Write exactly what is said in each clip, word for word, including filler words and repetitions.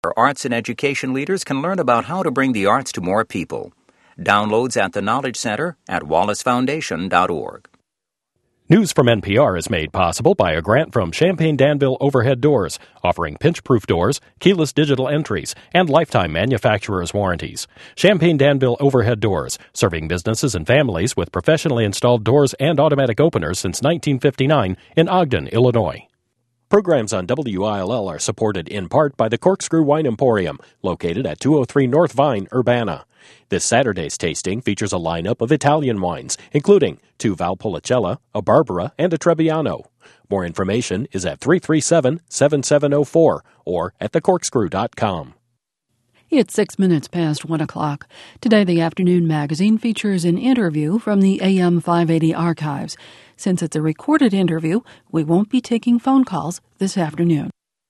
Arts and education leaders can learn about how to bring the arts to more people. Downloads at the Knowledge Center at wallace foundation dot org. News from N P R is made possible by a grant from Champaign-Danville Overhead Doors, offering pinch-proof doors, keyless digital entries, and lifetime manufacturer's warranties. Champaign-Danville Overhead Doors, serving businesses and families with professionally installed doors and automatic openers since nineteen fifty-nine in Ogden, Illinois. Programs on W I L L are supported in part by the Corkscrew Wine Emporium, located at two oh three North Vine, Urbana. This Saturday's tasting features a lineup of Italian wines, including two Valpolicella, a Barbera, and a Trebbiano. More information is at three three seven, seven seven zero four or at the corkscrew dot com. It's six minutes past one o'clock. Today, the Afternoon Magazine features an interview from the A M five eighty archives. Since it's a recorded interview, we won't be taking phone calls this afternoon.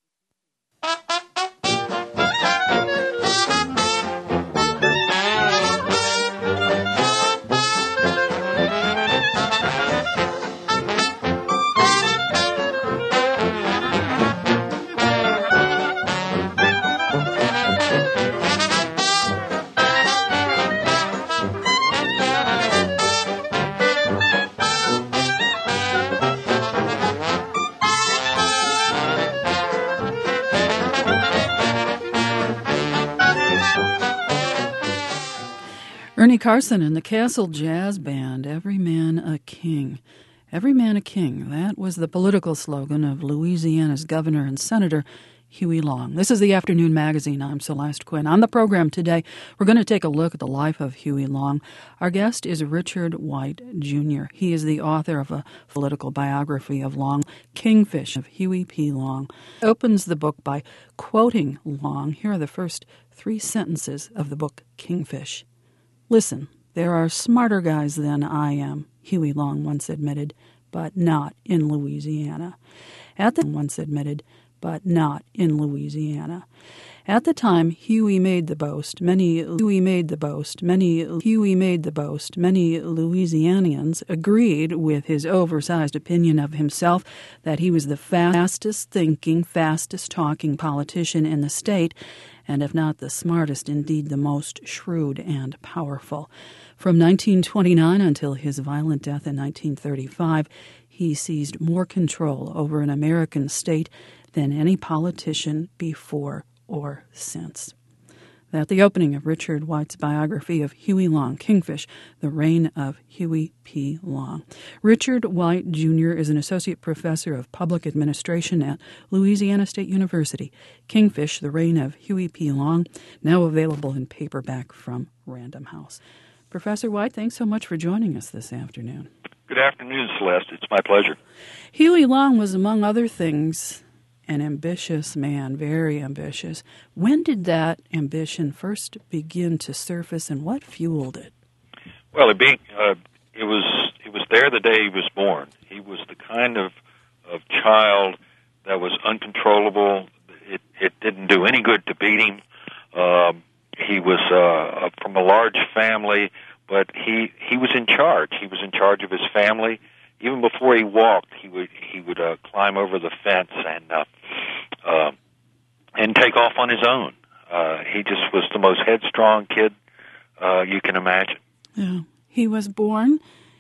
Ernie Carson and the Castle Jazz Band, Every Man a King. Every Man a King. That was the political slogan of Louisiana's governor and senator, Huey Long. This is the Afternoon Magazine. I'm Celeste Quinn. On the program today, we're going to take a look at the life of Huey Long. Our guest is Richard White, Junior He is the author of a political biography of Long, Kingfish, of Huey P. Long. He opens the book by quoting Long. Here are the first three sentences of the book, Kingfish. "Listen, there are smarter guys than I am," Huey Long once admitted, "but not in Louisiana." At the once admitted, but not in Louisiana. At the time Huey made the boast, many Huey made the boast, many Huey made the boast, many Louisianians agreed with his oversized opinion of himself that he was the fastest thinking, fastest talking politician in the state, and if not the smartest, indeed the most shrewd and powerful. From nineteen twenty-nine until his violent death in nineteen thirty-five, he seized more control over an American state than any politician before or since. At the opening of Richard White's biography of Huey Long, Kingfish, The Reign of Huey P. Long. Richard White, Junior is an associate professor of public administration at Louisiana State University. Kingfish, The Reign of Huey P. Long, now available in paperback from Random House. Professor White, thanks so much for joining us this afternoon. Good afternoon, Celeste. It's my pleasure. Huey Long was, among other things, an ambitious man, very ambitious. When did that ambition first begin to surface, and what fueled it? Well, it, being, uh, it was it was there the day he was born. He was the kind of, of child that was uncontrollable. It, it didn't do any good to beat him. Um, he was uh, from a large family, but he he was in charge. He was in charge of his family. Even before he walked, he would he would uh, climb over the fence and uh, uh, and take off on his own. Uh, he just was the most headstrong kid uh, you can imagine. Yeah, he was born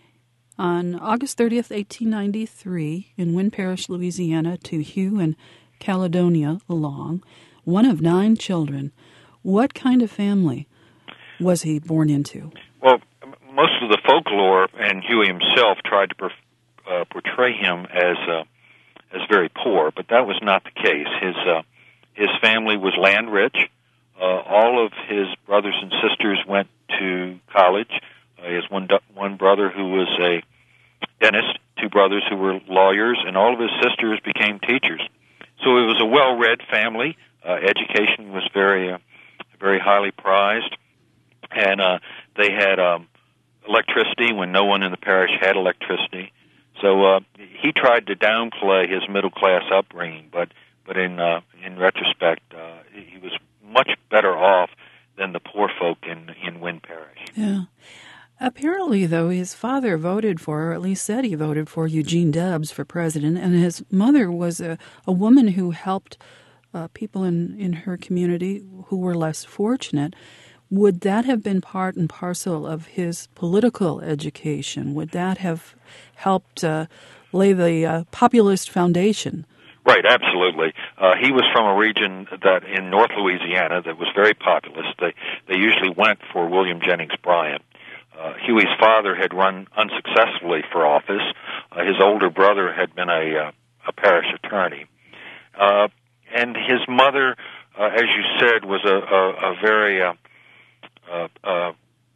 on August thirtieth, eighteen ninety-three, in Wynn Parish, Louisiana, to Hugh and Caledonia Long, one of nine children. What kind of family was he born into? Well, most of the folklore, and Huey himself tried to perf- uh, portray him as uh, as very poor, but that was not the case. His uh, his family was land rich. Uh, all of his brothers and sisters went to college. Uh, he has one one brother who was a dentist, two brothers who were lawyers, and all of his sisters became teachers. So it was a well-read family. Uh, education was very uh, very highly prized, and uh, they had um, electricity when no one in the parish had electricity. So uh, he tried to downplay his middle-class upbringing, but but in uh, in retrospect, uh, he was much better off than the poor folk in in Wynn Parish. Yeah. Apparently, though, his father voted for, or at least said he voted for, Eugene Debs for president, and his mother was a, a woman who helped uh, people in, in her community who were less fortunate. Would that have been part and parcel of his political education? Would that have helped uh, lay the uh, populist foundation? Right, absolutely. Uh, he was from a region that in North Louisiana that was very populous. They they usually went for William Jennings Bryan. Uh, Huey's father had run unsuccessfully for office. Uh, his older brother had been a uh, a parish attorney, uh, and his mother, uh, as you said, was a a, a very uh, uh, uh,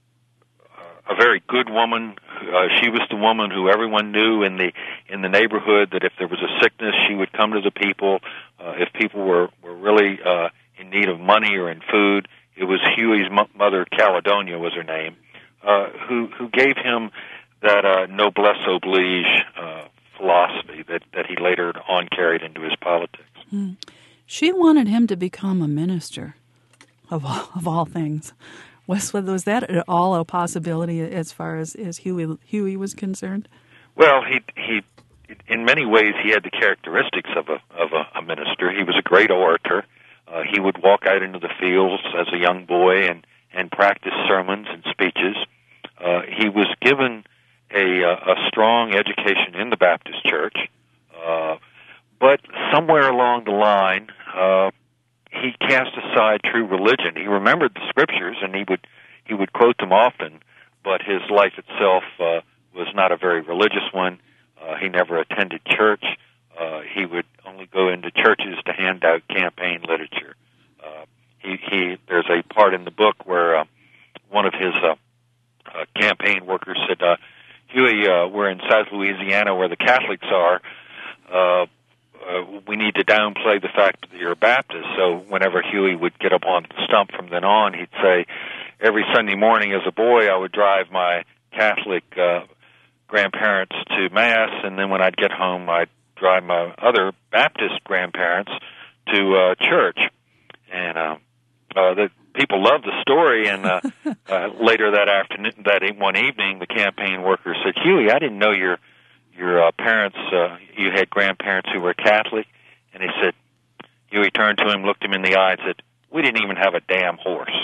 a very good woman. Uh, she was the woman who everyone knew in the in the neighborhood that if there was a sickness, she would come to the people. Uh, if people were were really uh, in need of money or in food, it was Huey's m- mother, Caledonia was her name, uh, who who gave him that uh, noblesse oblige uh, philosophy that that he later on carried into his politics. Mm. She wanted him to become a minister, of all, of all things. Was was that at all a possibility as far as, as Huey Huey was concerned? Well, he he in many ways he had the characteristics of a of a, a minister. He was a great orator. Uh, he would walk out into the fields as a young boy and and practice sermons and speeches. Uh, he was given a a strong education in the Baptist Church, uh, but somewhere along the line. Uh, He cast aside true religion. He remembered the scriptures, and he would he would quote them often, but his life itself uh, was not a very religious one. Uh, he never attended church. Uh, he would only go into churches to hand out campaign literature. Uh, he, he there's a part in the book where uh, one of his uh, uh, campaign workers said, uh, "Huey, uh, we're in South Louisiana where the Catholics are. Uh, Uh, we need to downplay the fact that you're a Baptist." So whenever Huey would get up on the stump from then on, he'd say, every Sunday morning as a boy, I would drive my Catholic uh, grandparents to Mass, and then when I'd get home, I'd drive my other Baptist grandparents to uh, church. And uh, uh, the people loved the story, and uh, uh, later that afternoon, that one evening, the campaign worker said, "Huey, I didn't know your Your uh, parents, uh, you had grandparents who were Catholic," and he said, Huey turned to him, looked him in the eye, and said, "We didn't even have a damn horse."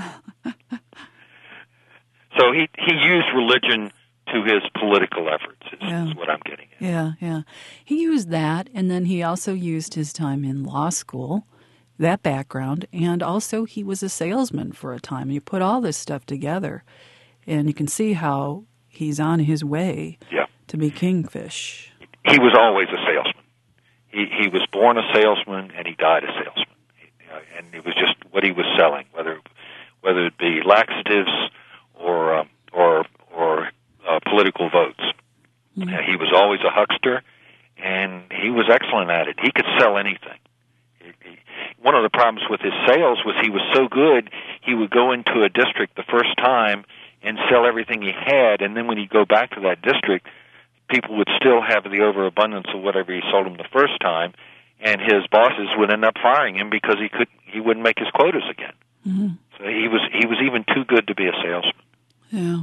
So he he used religion to his political efforts, is, yeah. is what I'm getting at. Yeah, yeah. He used that, and then he also used his time in law school, that background, and also he was a salesman for a time. You put all this stuff together, and you can see how he's on his way. Yeah. To be Kingfish. He was always a salesman. He he was born a salesman and he died a salesman. He, uh, and it was just what he was selling, whether whether it be laxatives or um, or or uh, political votes. Mm-hmm. Uh, he was always a huckster, and he was excellent at it. He could sell anything. He, he, one of the problems with his sales was he was so good, he would go into a district the first time and sell everything he had, and then when he'd go back to that district, people would still have the overabundance of whatever he sold them the first time, and his bosses would end up firing him because he could he wouldn't make his quotas again. Mm-hmm. So he was he was even too good to be a salesman. Yeah.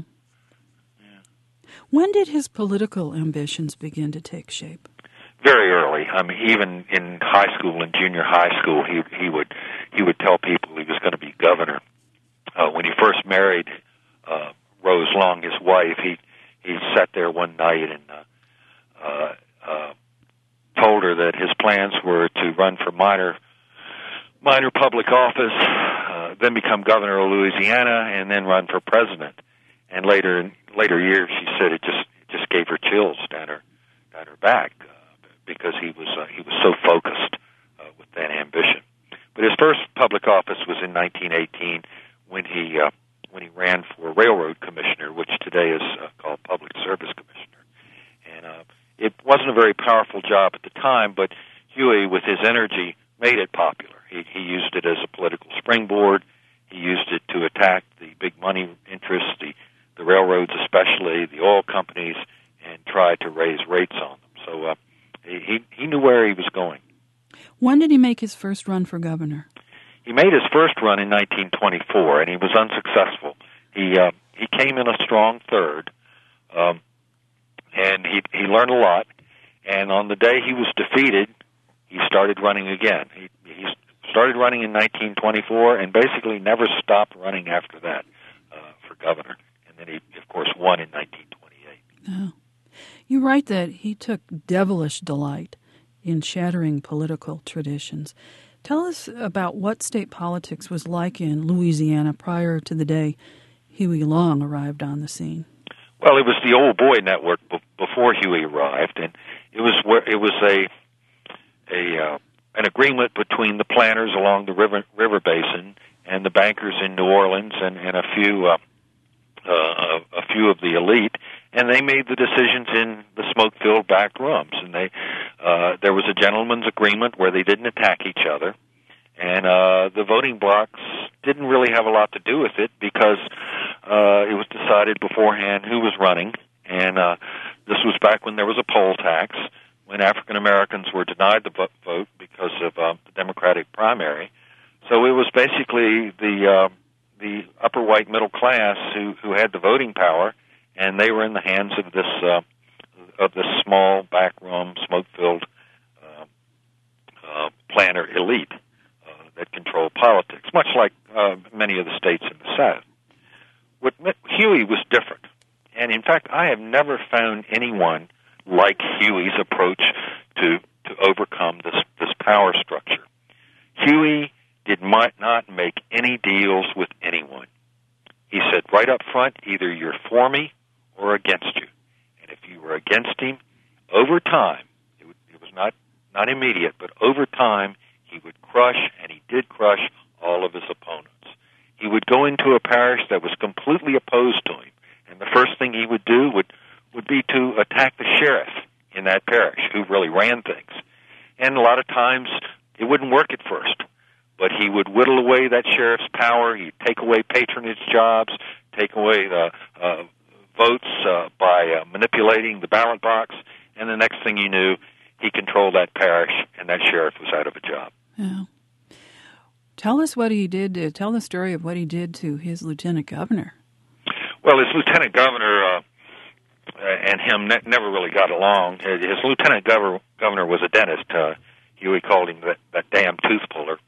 yeah. When did his political ambitions begin to take shape? Very early. I mean, even in high school and junior high school, he he would he would tell people he was going to be governor. Uh, when he first married uh, Rose Long, his wife, he. He sat there one night and uh, uh, uh, told her that his plans were to run for minor minor public office, uh, then become governor of Louisiana, and then run for president. And later in later years, she said it just it just gave her chills down her down her back uh, because he was uh, he was so focused uh, with that ambition. But his first public office was in nineteen eighteen when he. Uh, when he ran for railroad commissioner, which today is uh, called public service commissioner. And uh, it wasn't a very powerful job at the time, but Huey, with his energy, made it popular. He, he used it as a political springboard. He used it to attack the big money interests, the, the railroads especially, the oil companies, and try to raise rates on them. So uh, he, he knew where he was going. When did he make his first run for governor? He made his first run in nineteen twenty-four, and he was unsuccessful. He uh, he came in a strong third, um, and he he learned a lot. And on the day he was defeated, he started running again. He, he started running in nineteen twenty-four and basically never stopped running after that uh, for governor. And then he, of course, won in nineteen twenty-eight. Oh. You write that he took devilish delight in shattering political traditions. Tell us about what state politics was like in Louisiana prior to the day Huey Long arrived on the scene. Well, it was the Old Boy Network b- before Huey arrived, and it was where it was a a uh, an agreement between the planters along the river river basin and the bankers in New Orleans and, and a few uh, uh, a few of the elite, and they made the decisions in the smoke-filled back rooms. And they uh, there was a gentleman's agreement where they didn't attack each other, and uh, the voting blocks didn't really have a lot to do with it because uh, it was decided beforehand who was running, and uh, this was back when there was a poll tax, when African Americans were denied the vote because of uh, the Democratic primary. So it was basically the uh, the upper white middle class who, who had the voting power, and they were in the hands of this uh, of this small backroom, smoke-filled uh, uh, planter elite uh, that controlled politics, much like uh, many of the states in the South. What Huey was different, and in fact, I have never found anyone like Huey's approach to to overcome this this power structure. Huey did not make any deals with anyone. He said right up front, either you're for me or against you. And if you were against him, over time, it, would, it was not, not immediate, but over time, he would crush, and he did crush, all of his opponents. He would go into a parish that was completely opposed to him, and the first thing he would do would, would be to attack the sheriff in that parish, who really ran things. And a lot of times, it wouldn't work at first. But he would whittle away that sheriff's power. He'd take away patronage jobs, take away the uh, votes uh, by uh, manipulating the ballot box, and the next thing you knew, he controlled that parish, and that sheriff was out of a job. Yeah. Tell us what he did. To, tell the story of what he did to his lieutenant governor. Well, his lieutenant governor uh, and him ne- never really got along. His lieutenant governor, governor was a dentist. Uh, Huey called him that, that damn tooth puller.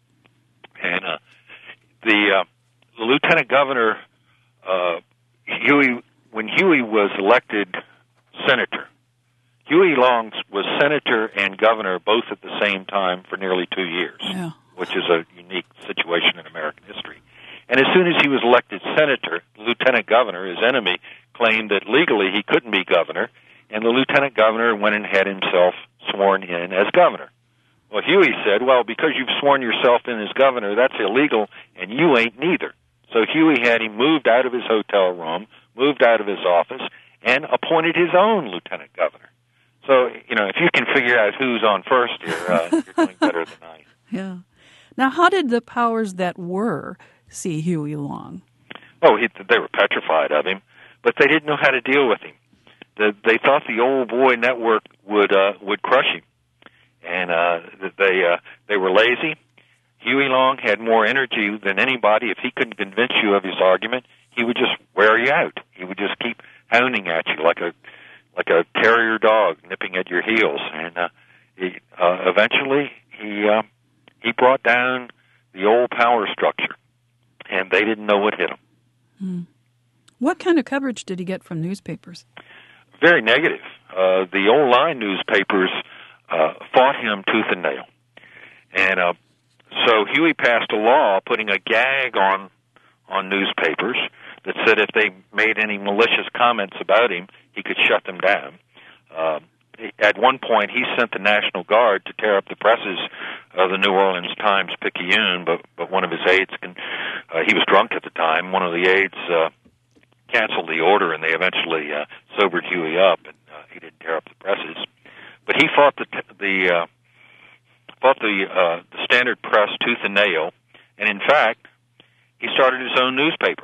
And uh, the, uh, the lieutenant governor, uh, Huey, when Huey was elected senator, Huey Long was senator and governor both at the same time for nearly two years, yeah. which is a unique situation in American history. And as soon as he was elected senator, the lieutenant governor, his enemy, claimed that legally he couldn't be governor, and the lieutenant governor went and had himself sworn in as governor. Well, Huey said, well, because you've sworn yourself in as governor, that's illegal, and you ain't neither. So Huey had him moved out of his hotel room, moved out of his office, and appointed his own lieutenant governor. So, you know, if you can figure out who's on first here, uh, you're doing better than I am. Yeah. Now, how did the powers that were see Huey Long? Oh, he, they were petrified of him, but they didn't know how to deal with him. The, they thought the Old Boy Network would uh, would crush him. And uh, they uh, they were lazy. Huey Long had more energy than anybody. If he couldn't convince you of his argument, he would just wear you out. He would just keep hounding at you like a like a terrier dog nipping at your heels. And uh, he, uh, eventually, he uh, he brought down the old power structure, and they didn't know what hit him. Hmm. What kind of coverage did he get from newspapers? Very negative. Uh, the old line newspapers Uh, fought him tooth and nail. And uh, so Huey passed a law putting a gag on on newspapers that said if they made any malicious comments about him, he could shut them down. Uh, at one point, he sent the National Guard to tear up the presses of the New Orleans Times-Picayune, but, but one of his aides, can, uh, he was drunk at the time, one of the aides uh, canceled the order, and they eventually uh, sobered Huey up, and uh, he didn't tear up the presses. But he fought the the uh, fought the uh, the Standard Press tooth and nail, and in fact, he started his own newspaper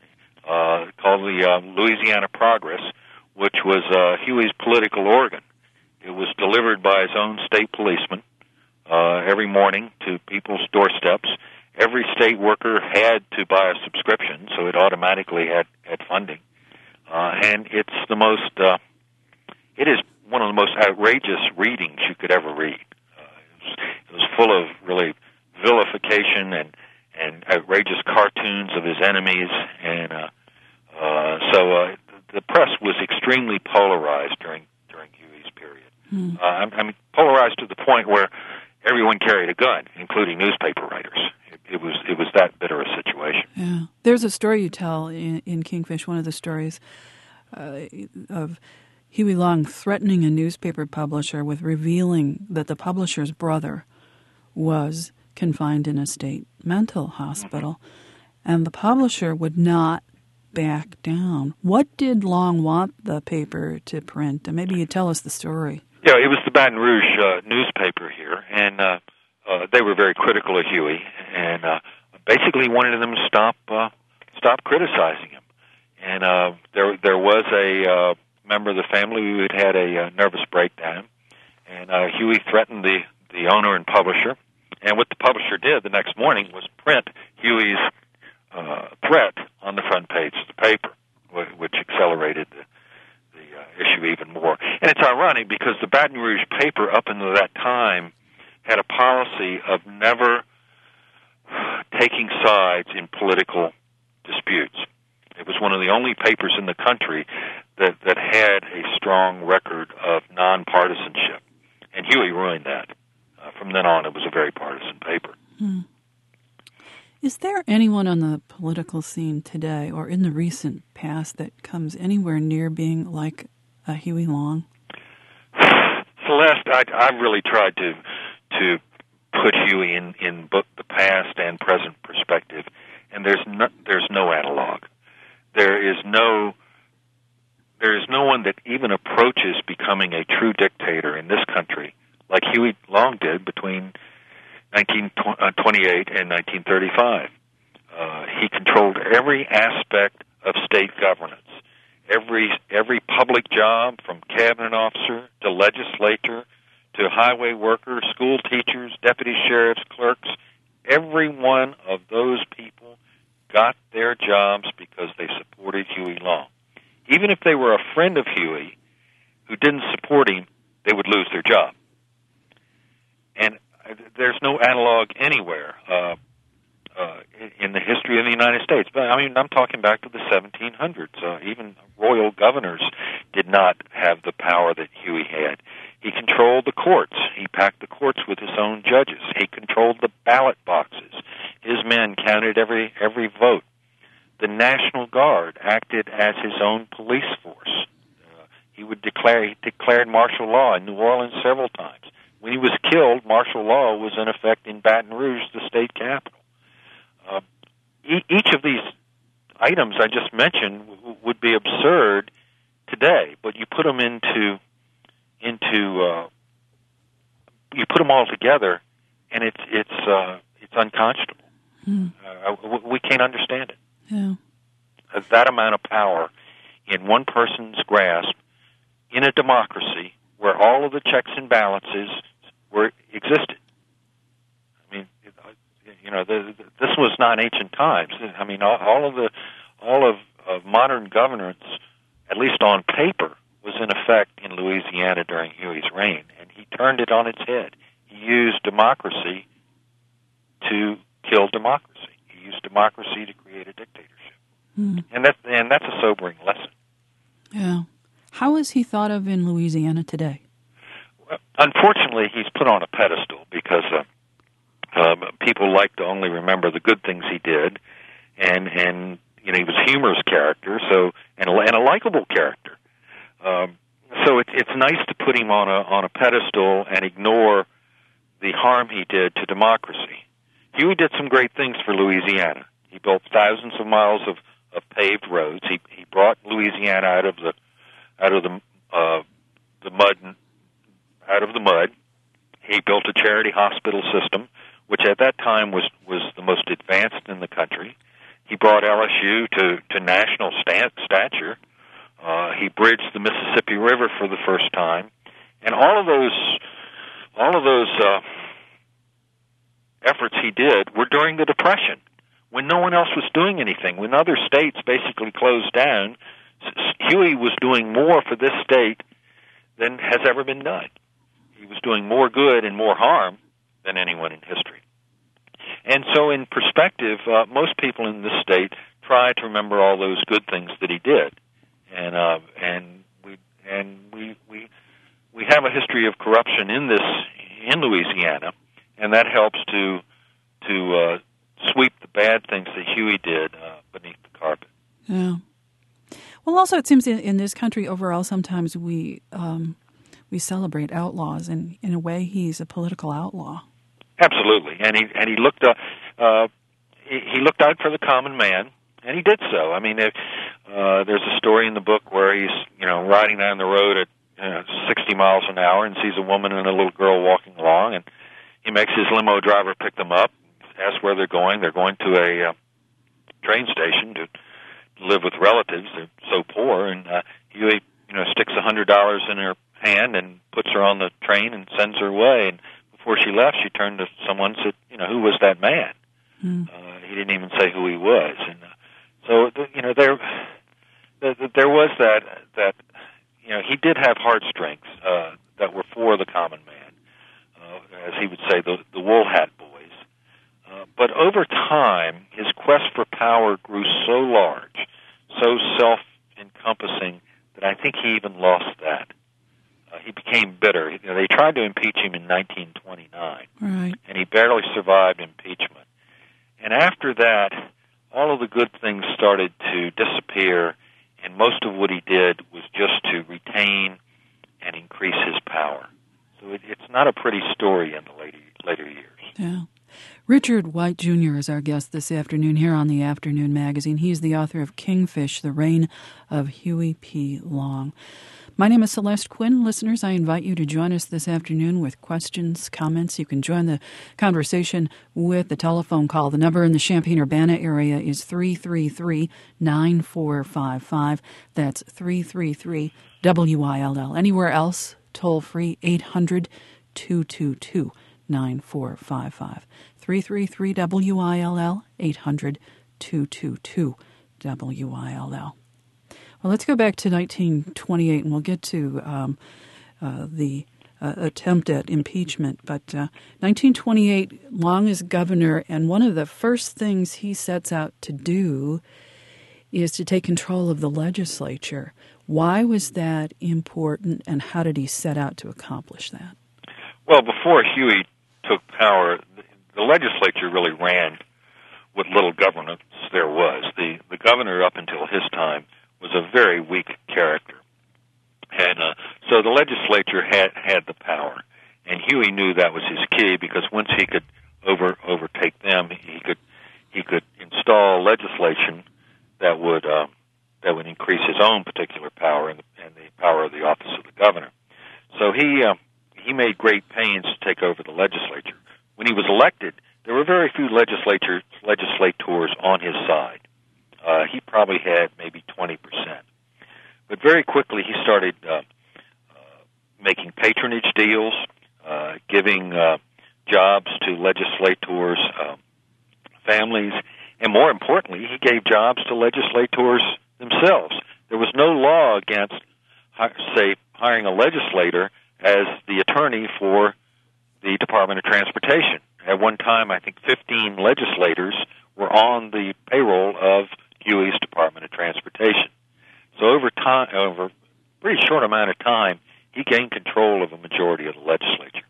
uh, called the uh, Louisiana Progress, which was uh, Huey's political organ. It was delivered by his own state policeman uh, every morning to people's doorsteps. Every state worker had to buy a subscription, so it automatically had had funding, uh, and it's the most uh, it is. one of the most outrageous readings you could ever read. Uh, it was full of really vilification and, and outrageous cartoons of his enemies. And uh, uh, so uh, the press was extremely polarized during during Huey's period. Hmm. Uh, I, I mean, polarized to the point where everyone carried a gun, including newspaper writers. It, it was it was that bitter a situation. Yeah, there's a story you tell in, in Kingfish. One of the stories uh, of Huey Long threatening a newspaper publisher with revealing that the publisher's brother was confined in a state mental hospital, mm-hmm. and the publisher would not back down. What did Long want the paper to print? And maybe you tell us the story. Yeah, it was the Baton Rouge uh, newspaper here, and uh, uh, they were very critical of Huey, and uh, basically wanted them to stop uh, stop criticizing him. And uh, there there was a uh, member of the family who had had a uh, nervous breakdown, and uh, Huey threatened the, the owner and publisher. And what the publisher did the next morning was print Huey's uh, threat on the front page of the paper, which accelerated the, the uh, issue even more. And it's ironic because the Baton Rouge paper up until that time had a policy of never taking sides in political disputes. It was one of the only papers in the country that, that had a strong record of nonpartisanship. And Huey ruined that. Uh, from then on, it was a very partisan paper. Hmm. Is there anyone on the political scene today or in the recent past that comes anywhere near being like a Huey Long? Celeste, I, I really tried to to put Huey in, in both the past and present perspective, and there's no, there's no analog. There is no there is no one that even approaches becoming a true dictator in this country like Huey Long did between nineteen twenty-eight and nineteen thirty-five. Uh, he controlled every aspect of state governance, every every public job, from cabinet officer to legislator to highway workers, school teachers, deputy sheriffs, clerks. Every one of those people got their jobs because they supported Huey Long. Even if they were a friend of Huey who didn't support him, they would lose their job. And there's no analog anywhere uh, uh, in the history of the United States. But I mean, I'm talking back to the seventeen hundreds. Uh, even royal governors did not have the power that Huey had. He controlled the courts. He packed the courts with his own judges. He controlled the ballot boxes. His men counted every every vote. The National Guard acted as his own police force. Uh, he would declare he declared martial law in New Orleans several times. When he was killed, martial law was in effect in Baton Rouge, the state capital. Uh, e- each of these items I just mentioned w- would be absurd today, but you put them into into uh, you put them all together, and it's it's uh, it's unconscionable. Hmm. Uh, w- we can't understand it. Yeah. That amount of power in one person's grasp in a democracy where all of the checks and balances were existed. I mean, you know, the, the, this was not ancient times. I mean, all, all of the all of, of modern governance, at least on paper, was in effect in Louisiana during Huey's reign, and he turned it on its head. He used democracy to kill democracy. He used democracy to create a dictatorship, mm. and that and that's a sobering lesson. Yeah. How is he thought of in Louisiana today? Well, unfortunately, he's put on a pedestal because uh, um, people like to only remember the good things he did, and and you know he was a humorous character, so and a, and a likable character. Um, so it's it's nice to put him on a on a pedestal and ignore the harm he did to democracy. Huey did some great things for Louisiana. He built thousands of miles of, of paved roads. He he brought Louisiana out of the out of the uh, the mud out of the mud. He built a charity hospital system, which at that time was was the most advanced in the country. He brought L S U to to national stat, stature. Uh, he bridged the Mississippi River for the first time, and all of those all of those uh, efforts he did were during the Depression, when no one else was doing anything. When other states basically closed down, Huey was doing more for this state than has ever been done. He was doing more good and more harm than anyone in history. And so in perspective, uh, most people in this state try to remember all those good things that he did. And uh, and we and we we we have a history of corruption in this in Louisiana, and that helps to to uh, sweep the bad things that Huey did uh, beneath the carpet. Yeah. Well, also it seems in, in this country overall, sometimes we um, we celebrate outlaws, and in a way, he's a political outlaw. Absolutely, and he and he looked uh, uh, he, he looked out for the common man, and he did so. I mean, if, uh, there's a story in the book where he's you know riding down the road at uh, sixty miles an hour and sees a woman and a little girl walking along, and he makes his limo driver pick them up, asks where they're going. They're going to a uh, train station to live with relatives. They're so poor, and uh, he you know sticks a hundred dollars in her hand and puts her on the train and sends her away. And before she left, she turned to someone and said, "You know, who was that man?" Mm. Uh, he didn't even say who he was, and uh, so you know there there was that that you know he did have heartstrings uh, that were for the common man, uh, as he would say, the the wool hat boys. Uh, but over time, his quest for power grew so large, so self-encompassing, that I think he even lost that. Uh, he became bitter. You know, they tried to impeach him in nineteen twenty-nine, right. and he barely survived impeachment. And after that, all of the good things started to disappear, and most of what he did was just to retain and increase his power. So it, it's not a pretty story in the later, later years. Yeah. Richard White Junior is our guest this afternoon here on the Afternoon Magazine. He's the author of Kingfish, The Reign of Huey P. Long. My name is Celeste Quinn. Listeners, I invite you to join us this afternoon with questions, comments. You can join the conversation with the telephone call. The number in the Champaign-Urbana area is three three three, nine four five five. That's three three three W I L L. Anywhere else, toll free, eight hundred, two two two, nine four five five. three three three W I L L, eight hundred, two two two, W I L L. Well, let's go back to nineteen twenty-eight, and we'll get to um, uh, the uh, attempt at impeachment. But uh, nineteen twenty-eight, Long is governor, and one of the first things he sets out to do is to take control of the legislature. Why was that important, and how did he set out to accomplish that? Well, before Huey took power, the legislature really ran what little governance there was. The the governor, up until his time, was a very weak character. And uh, so the legislature had, had the power. And Huey knew that was his key, because once he could over overtake them, he could he could install legislation that would uh, that would increase his own particular power and, and the power of the office of the governor. So he uh, he made great pains to take over the legislature. When he was elected, there were very few legislature legislators on his side. Uh, he probably had maybe twenty percent. But very quickly he started uh, uh, making patronage deals, uh, giving uh, jobs to legislators' uh, families, and more importantly, he gave jobs to legislators themselves. There was no law against, say, hiring a legislator as the attorney for the Department of Transportation. At one time, I think fifteen legislators were on the payroll of Huey's Department of Transportation. So over time, over a pretty short amount of time, he gained control of a majority of the legislature.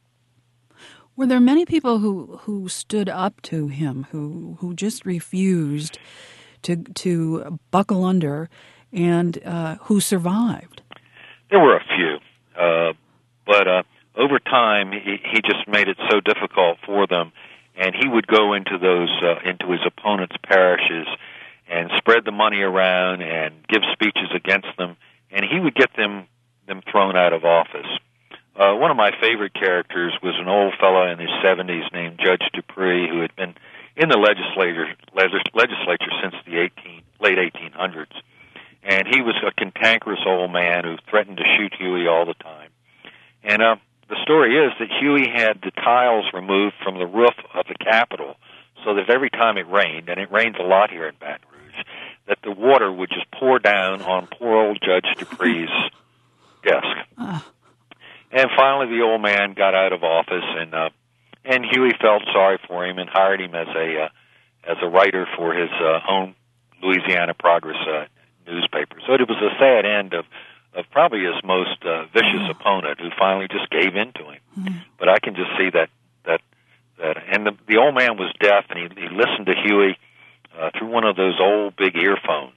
Were there many people who, who stood up to him, who who just refused to to buckle under, and uh, who survived? There were a few, uh, but uh, over time, he, he just made it so difficult for them, and he would go into those uh, into his opponents' parishes and spread the money around and give speeches against them, and he would get them them thrown out of office. Uh, one of my favorite characters was an old fellow in his seventies named Judge Dupree, who had been in the legislature legislature since the eighteen, late eighteen hundreds, and he was a cantankerous old man who threatened to shoot Huey all the time. And uh, the story is that Huey had the tiles removed from the roof of the Capitol, so that every time it rained, and it rains a lot here in Baton Rouge, that the water would just pour down on poor old Judge Dupree's desk. Uh. And finally, the old man got out of office, and uh, and Huey felt sorry for him and hired him as a uh, as a writer for his uh, own Louisiana Progress uh, newspaper. So it was a sad end of, of probably his most uh, vicious oh. opponent, who finally just gave in to him. Mm. But I can just see that that that, and the, the old man was deaf, and he, he listened to Huey uh, through one of those old big earphones.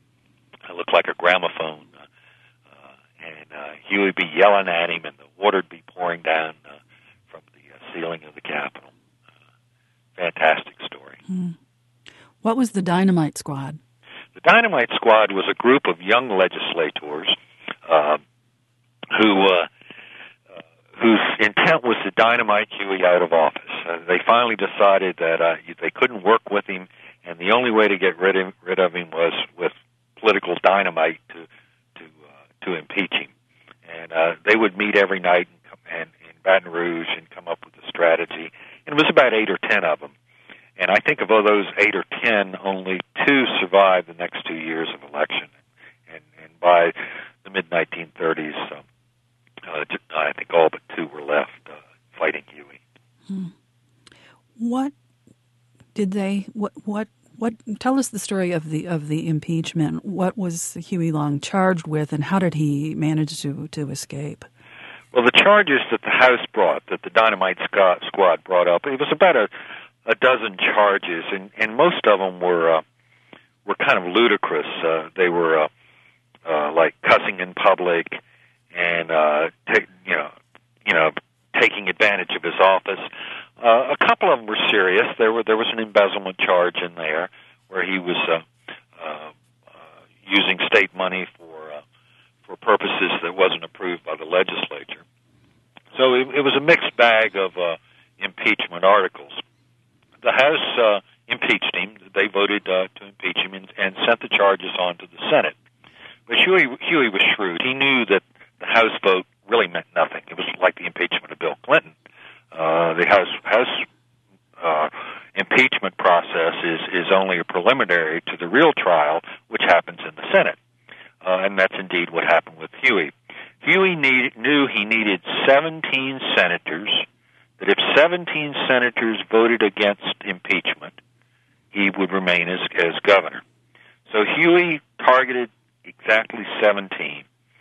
It looked like a gramophone, uh, uh, and uh, Huey would be yelling at him, and the water would be pouring down uh, from the uh, ceiling of the Capitol. Uh, fantastic story. Mm. What was the Dynamite Squad? The Dynamite Squad was a group of young legislators uh, who uh, uh, whose intent was to dynamite Huey out of office. Uh, they finally decided that uh, they couldn't work with him, and the only way to get rid of, rid of him was with political dynamite to to uh, to impeach him. And uh, they would meet every night and, come, and in Baton Rouge and come up with a strategy. And it was about eight or ten of them. And I think of all those eight or ten, only two survived the next two years of election. And, and by the mid nineteen thirties, um, uh, I think all but two were left uh, fighting Huey. Hmm. What did they? What? What? What? Tell us the story of the of the impeachment. What was Huey Long charged with, and how did he manage to to escape? Well, the charges that the House brought, that the Dynamite Squad brought up, it was about a a dozen charges, and, and most of them were uh, were kind of ludicrous. Uh, they were uh, uh, like cussing in public, and uh, ta- you know, you know, taking advantage of his office. Uh, a couple of them were serious. There were there was an embezzlement charge in there where he was uh, uh, uh, using state money for uh, for purposes that wasn't approved by the legislature. So it, it was a mixed bag of uh, impeachment articles. The House uh, impeached him. They voted uh, to impeach him and, and sent the charges on to the Senate. But Huey, Huey was shrewd. He knew that the House vote really meant nothing. It was like the impeachment of Bill Clinton. Uh, the House House uh, impeachment process is, is only a preliminary to the real trial, which happens in the Senate. Uh, and that's indeed what happened with Huey. Huey need, knew he needed seventeen senators, that if seventeen senators voted against impeachment, he would remain as, as governor. So Huey targeted exactly seventeen.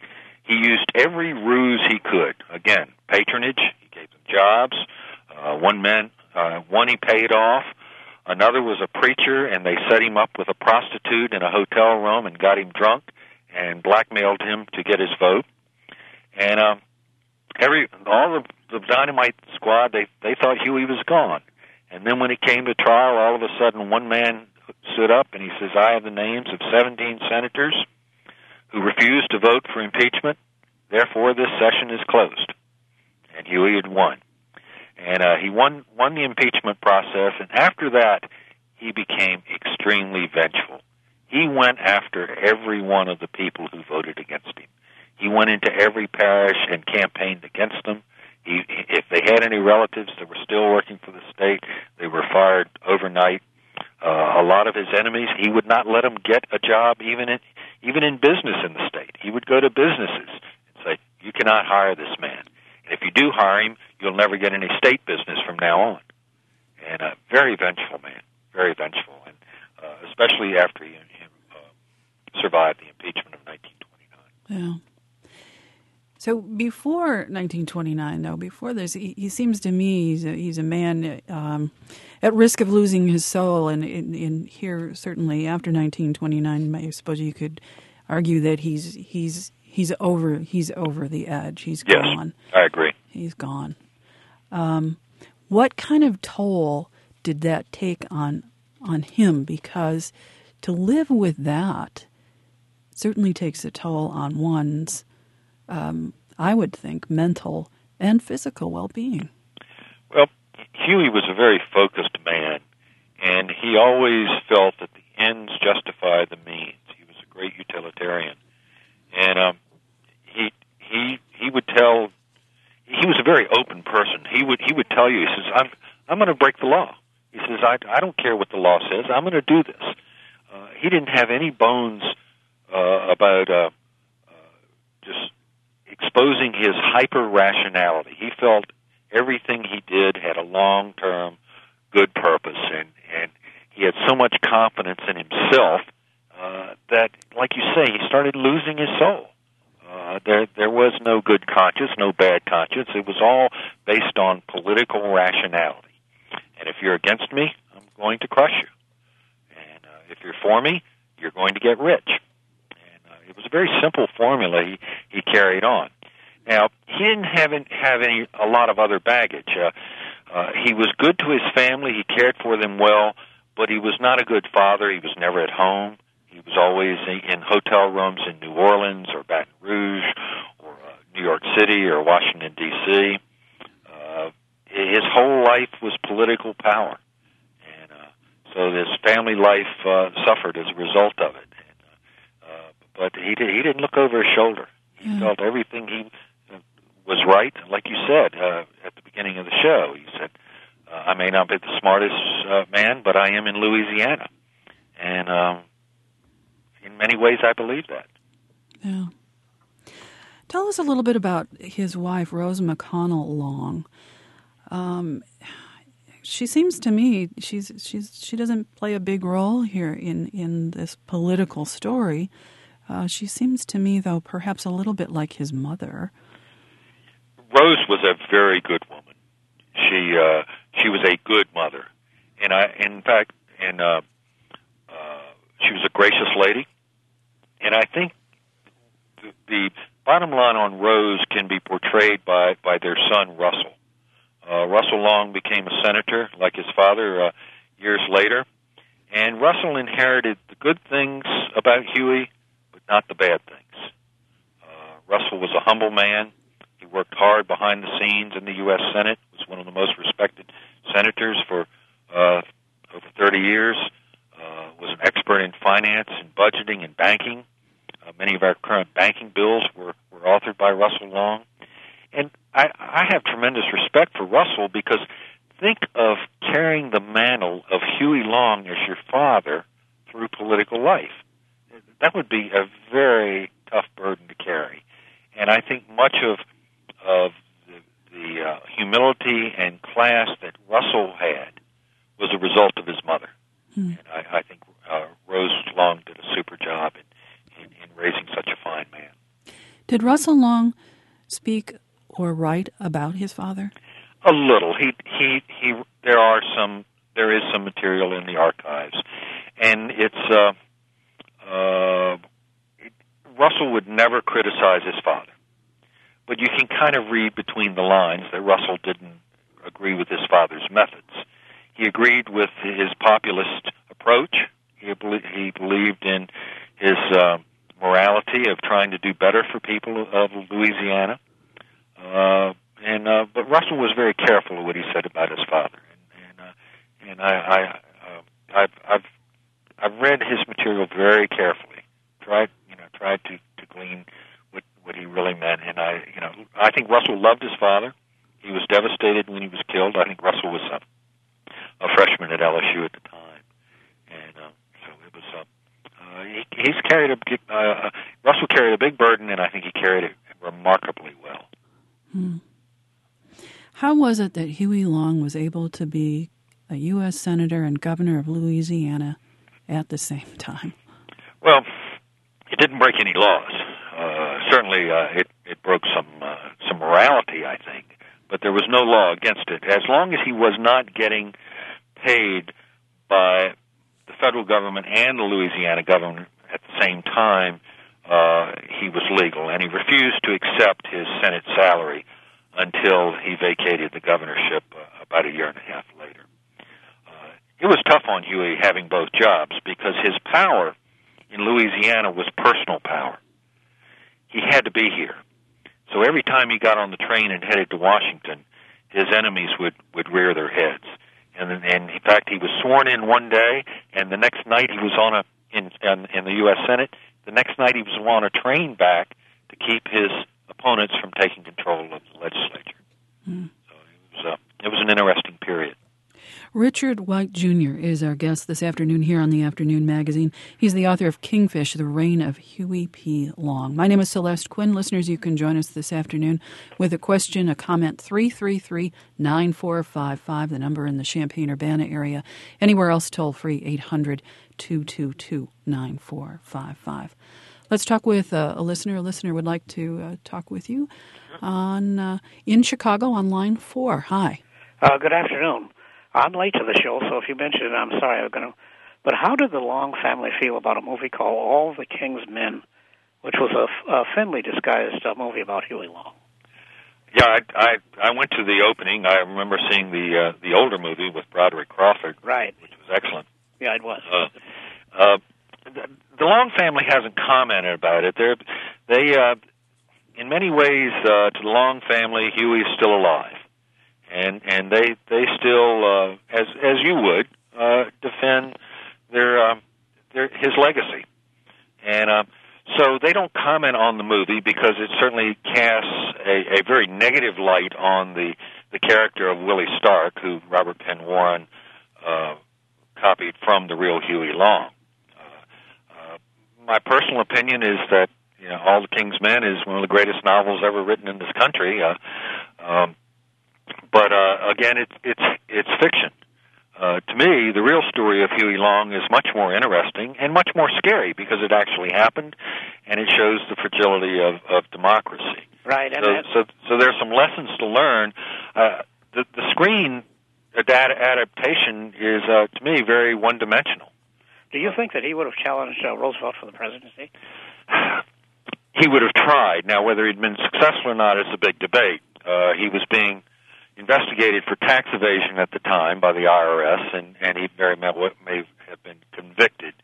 He used every ruse he could. Again, patronage, he gave them jobs. Uh, one man, uh, one he paid off. Another was a preacher, and they set him up with a prostitute in a hotel room and got him drunk and blackmailed him to get his vote. And uh, every all the the Dynamite Squad, they they thought Huey was gone. And then when it came to trial, all of a sudden one man stood up and he says, I have the names of seventeen senators who refused to vote for impeachment. Therefore, this session is closed. And Huey had won. And uh, he won won the impeachment process, and after that, he became extremely vengeful. He went after every one of the people who voted against him. He went into every parish and campaigned against them. He, if they had any relatives that were still working for the state, they were fired overnight. Uh, a lot of his enemies, he would not let them get a job even in, even in business in the state. He would go to businesses and say, you cannot hire this man. And if you do hire him, you'll never get any state business from now on. And a very vengeful man, very vengeful, and uh, especially after he, he uh, survived the impeachment of nineteen twenty-nine. Yeah. So before nineteen twenty-nine, though, before this, he, he seems to me he's a, he's a man um, at risk of losing his soul. And in, in here, certainly after nineteen twenty-nine, I suppose you could argue that he's he's he's over he's over the edge. He's yes, gone. I agree. He's gone. Um, what kind of toll did that take on on him? Because to live with that certainly takes a toll on one's, Um, I would think, mental and physical well-being. Well, Huey was a very focused man, and he always felt that the ends justify the means. He was a great utilitarian, and um, he he he would tell. He was a very open person. He would he would tell you. He says, "I'm I'm going to break the law." He says, "I I don't care what the law says. I'm going to do this." Uh, he didn't have any bones uh, about uh, uh, just exposing his hyper-rationality. He felt everything he did had a long-term good purpose, and, and he had so much confidence in himself uh, that, like you say, he started losing his soul. Uh, there, there was no good conscience, no bad conscience. It was all based on political rationality. And if you're against me, I'm going to crush you. And uh, if you're for me, you're going to get rich. And uh, it was a very simple formula he, he carried on. Now, he didn't have, have any a lot of other baggage. Uh, uh, he was good to his family. He cared for them well, but he was not a good father. He was never at home. He was always in hotel rooms in New Orleans or Baton Rouge or uh, New York City or Washington, D C Uh, his whole life was political power. And uh, so this family life uh, suffered as a result of it. And, uh, uh, but he, did, he didn't look over his shoulder. He mm. felt everything he uh, was right. Like you said uh, at the beginning of the show, he said, uh, I may not be the smartest uh, man, but I am in Louisiana. And um, in many ways, I believe that. Yeah. Tell us a little bit about his wife, Rose McConnell Long. Um, she seems to me she's she's she doesn't play a big role here in, in this political story. Uh, she seems to me, though, perhaps a little bit like his mother. Rose was a very good woman. She uh, she was a good mother, and I in fact and uh, uh, she was a gracious lady. And I think the, the bottom line on Rose can be portrayed by, by their son, Russell. Uh, Russell Long became a senator, like his father, uh, years later. And Russell inherited the good things about Huey, but not the bad things. Uh, Russell was a humble man. He worked hard behind the scenes in the U S Senate, was one of the most respected senators for uh, over thirty years, uh, was an expert in finance and budgeting and banking. Uh, many of our current banking bills were, were authored by Russell Long. And I, I have tremendous respect for Russell because think of carrying the mantle of Huey Long as your father through political life. That would be a very tough burden to carry. And I think much of, of the, the uh, humility and class that Russell had was a result of his mother. Hmm. And I, I think uh, Rose Long did a super job in In, in raising such a fine man. Did Russell Long speak or write about his father? A little. He he he. There are some. There is some material in the archives, and it's. Uh, uh, it, Russell would never criticize his father, but you can kind of read between the lines that Russell didn't agree with his father's methods. He agreed with his populist approach. He he believed in his uh, morality of trying to do better for people of Louisiana, uh, and uh, but Russell was very careful of what he said about his father, and and, uh, and I, I uh, I've, I've I've read his material very carefully, tried you know tried to, to glean what what he really meant, and I you know I think Russell loved his father. He was devastated when he was killed. I think Russell was a, a freshman at L S U at the time, and uh, so it was. Uh, Uh, he, he's carried a uh, Russell carried a big burden, and I think he carried it remarkably well. Hmm. How was it that Huey Long was able to be a U S senator and governor of Louisiana at the same time? Well, it didn't break any laws. Uh, certainly, uh, it it broke some uh, some morality, I think, but there was no law against it. As long as he was not getting paid by the federal government and the Louisiana government at the same time, uh, he was legal, and he refused to accept his Senate salary until he vacated the governorship uh, about a year and a half later. Uh, it was tough on Huey having both jobs because his power in Louisiana was personal power. He had to be here. So every time he got on the train and headed to Washington, his enemies would, would rear their heads. And, and in fact, he was sworn in one day, and the next night he was on a in, in in the U S Senate. The next night he was on a train back to keep his opponents from taking control of the legislature. Mm. So it was uh, it was an interesting period. Richard White Junior is our guest this afternoon here on the Afternoon Magazine. He's the author of Kingfish, The Reign of Huey P. Long. My name is Celeste Quinn. Listeners, you can join us this afternoon with a question, a comment, three three three, nine four five five, the number in the Champaign-Urbana area. Anywhere else, toll free, eight hundred, two two two, nine four five five. Let's talk with uh, a listener. A listener would like to uh, talk with you on uh, in Chicago on line four. Hi. Uh, good afternoon. I'm late to the show, so if you mention it, I'm sorry. I'm going to. But how did the Long family feel about a movie called All the King's Men, which was a, a thinly disguised uh, movie about Huey Long? Yeah, I, I I went to the opening. I remember seeing the uh, the older movie with Broderick Crawford, right, which was excellent. Yeah, it was. Uh, uh, the, the Long family hasn't commented about it. They're, they, uh, in many ways, uh, to the Long family, Huey is still alive. And and they they still uh, as as you would uh, defend their uh, their his legacy, and uh, so they don't comment on the movie because it certainly casts a, a very negative light on the the character of Willie Stark, who Robert Penn Warren uh, copied from the real Huey Long. Uh, uh, my personal opinion is that you know All the King's Men is one of the greatest novels ever written in this country. Uh, um, But uh, again, it's it's it's fiction. Uh, to me, the real story of Huey Long is much more interesting and much more scary because it actually happened, and it shows the fragility of, of democracy. Right. And so, so, so there's some lessons to learn. Uh, the, the screen adaptation is, uh, to me, very one-dimensional. Do you think that he would have challenged uh, Roosevelt for the presidency? He would have tried. Now, whether he'd been successful or not is a big debate. Uh, he was being investigated for tax evasion at the time by the I R S, and, and he very may, may have been convicted.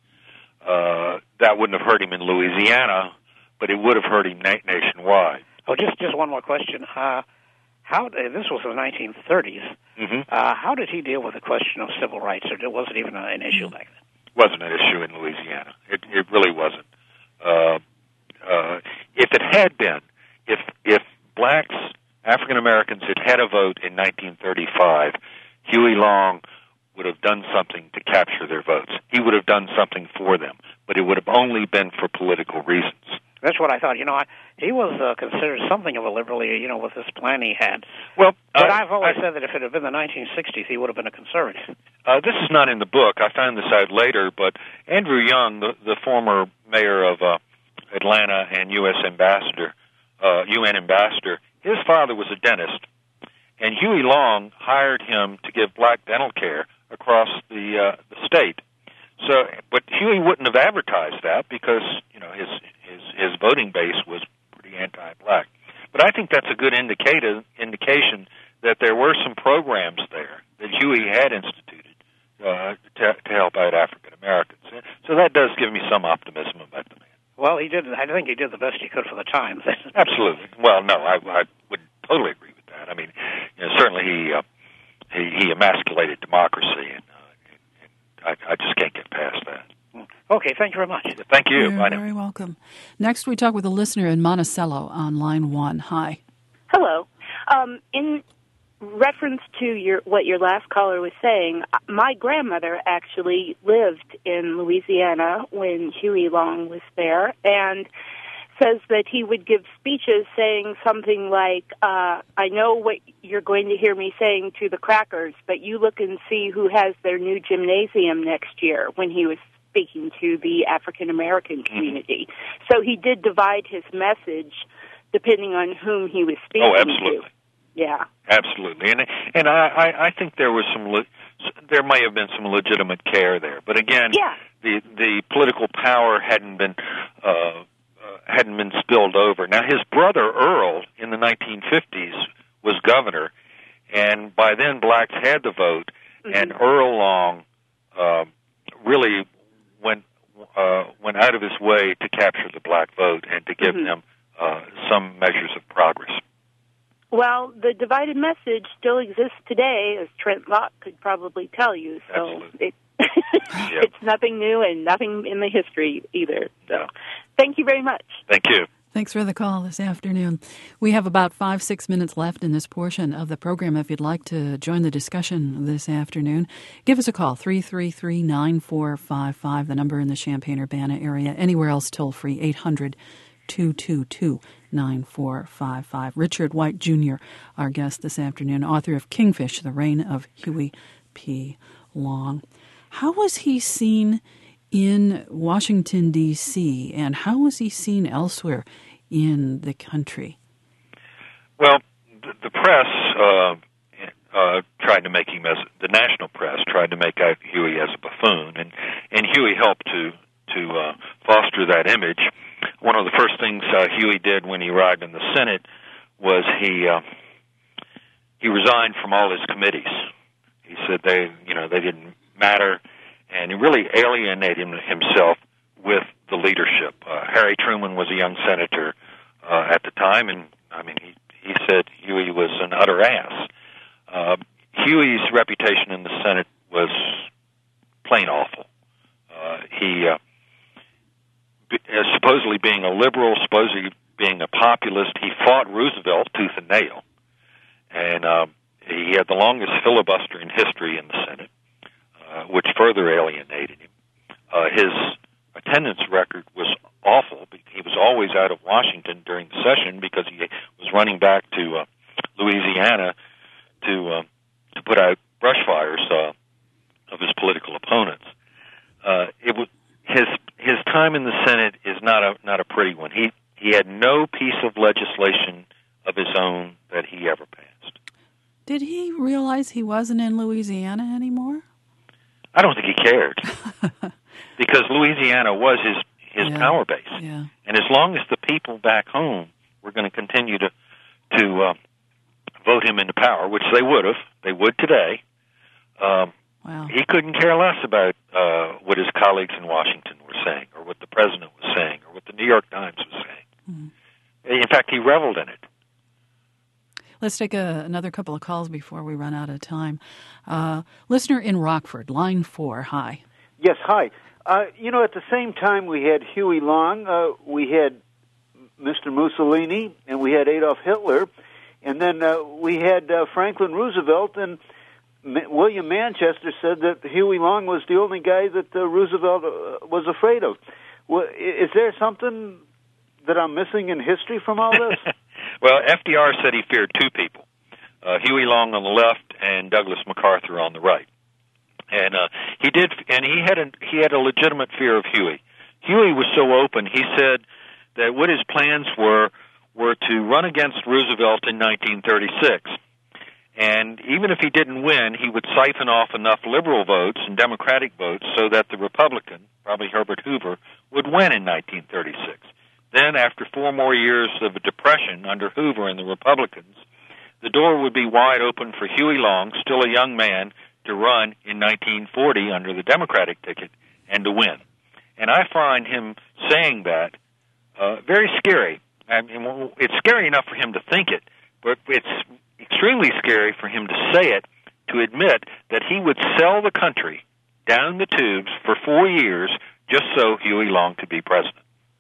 Uh, that wouldn't have hurt him in Louisiana, but it would have hurt him na- nationwide. Oh, just just one more question. Uh, how uh, this was the nineteen thirties. Mm-hmm. Uh, how did he deal with the question of civil rights, or was it even an issue back then? It wasn't an issue in Louisiana. It, it really wasn't. Uh, uh, if it had been, if if blacks, African Americans had had a vote in nineteen thirty-five, Huey Long would have done something to capture their votes. He would have done something for them, but it would have only been for political reasons. That's what I thought. You know, I, he was uh, considered something of a liberal, you know, with this plan he had. Well, but I, I've always I, said that if it had been the nineteen sixties, he would have been a conservative. Uh, this is not in the book. I found this out later, but Andrew Young, the, the former mayor of uh, Atlanta and U S ambassador, uh, U N ambassador, his father was a dentist, and Huey Long hired him to give black dental care across the uh, the state. So, but Huey wouldn't have advertised that because you know his his his voting base was pretty anti-black. But I think that's a good indicator indication that there were some programs there that Huey had instituted uh, to, to help out African Americans. So that does give me some optimism about the man. Well, he did. I think he did the best he could for the times. Absolutely. Well, no, I, I would totally agree with that. I mean, you know, certainly he, uh, he he emasculated democracy, and, uh, and I, I just can't get past that. Okay, thank you very much. Thank you. You're Bye very now. welcome. Next, we talk with a listener in Monticello on line one. Hi. Hello. Um, in reference to your what your last caller was saying, my grandmother actually lived in Louisiana when Huey Long was there, and says that he would give speeches saying something like, uh, I know what you're going to hear me saying to the crackers, but you look and see who has their new gymnasium next year, when he was speaking to the African-American community. Mm-hmm. So he did divide his message depending on whom he was speaking to. Oh, absolutely. To. Yeah, absolutely, and and I, I, I think there was some le- there may have been some legitimate care there, but again, yeah. the the political power hadn't been uh, uh, hadn't been spilled over. Now, his brother Earl in the nineteen fifties was governor, and by then blacks had the vote, mm-hmm. and Earl Long uh, really went uh, went out of his way to capture the black vote and to give mm-hmm. them uh, some measures of progress. Well, the divided message still exists today, as Trent Locke could probably tell you. So it, yep. It's nothing new and nothing in the history either. So thank you very much. Thank you. Thanks for the call this afternoon. We have about five, six minutes left in this portion of the program. If you'd like to join the discussion this afternoon, give us a call, three three three, nine four five five, the number in the Champaign-Urbana area. Anywhere else, toll free, eight hundred, two two two, nine four five five. Richard White Junior, our guest this afternoon, author of Kingfish, The Reign of Huey P. Long. How was he seen in Washington, D C, and how was he seen elsewhere in the country? Well, the, the press uh, uh, tried to make him as the national press tried to make out Huey as a buffoon, and and Huey helped to to uh, foster that image. One of the first things uh, Huey did when he arrived in the Senate was he uh, he resigned from all his committees. He said they you know they didn't matter. And he really alienated himself with the leadership. Uh, Harry Truman was a young senator uh, at the time, and I mean, he, he said Huey was an utter ass. Uh, Huey's reputation in the Senate was plain awful. Uh, he, uh, b- uh, supposedly being a liberal, supposedly being a populist, he fought Roosevelt tooth and nail, and uh, he had the longest filibuster in history in the Senate. Uh, which further alienated him. Uh, his attendance record was awful. He was always out of Washington during the session because he was running back to uh, Louisiana to uh, to put out brush fires uh, of his political opponents. Uh, it was his his time in the Senate is not a not a pretty one. He he had no piece of legislation of his own that he ever passed. Did he realize he wasn't in Louisiana anymore? I don't think he cared, because Louisiana was his, his yeah. power base. Yeah. And as long as the people back home were going to continue to to uh, vote him into power, which they would have, they would today, um, wow. he couldn't care less about uh, what his colleagues in Washington were saying, or what the president was saying, or what the New York Times was saying. Mm-hmm. In fact, he reveled in it. Let's take a, another couple of calls before we run out of time. Uh, listener in Rockford, line four, hi. Yes, hi. Uh, you know, at the same time we had Huey Long, uh, we had Mister Mussolini, and we had Adolf Hitler, and then uh, we had uh, Franklin Roosevelt, and M- William Manchester said that Huey Long was the only guy that uh, Roosevelt uh, was afraid of. Well, is there something that I'm missing in history from all this? Well, F D R said he feared two people, uh, Huey Long on the left and Douglas MacArthur on the right. And uh, he did, and he had a he had a legitimate fear of Huey. Huey was so open. He said that what his plans were were to run against Roosevelt in nineteen thirty-six, and even if he didn't win, he would siphon off enough liberal votes and Democratic votes so that the Republican, probably Herbert Hoover, would win in nineteen thirty-six. Then, after four more years of a depression under Hoover and the Republicans, the door would be wide open for Huey Long, still a young man, to run in nineteen forty under the Democratic ticket and to win. And I find him saying that uh, very scary. I mean, it's scary enough for him to think it, but it's extremely scary for him to say it, to admit that he would sell the country down the tubes for four years just so Huey Long could be president.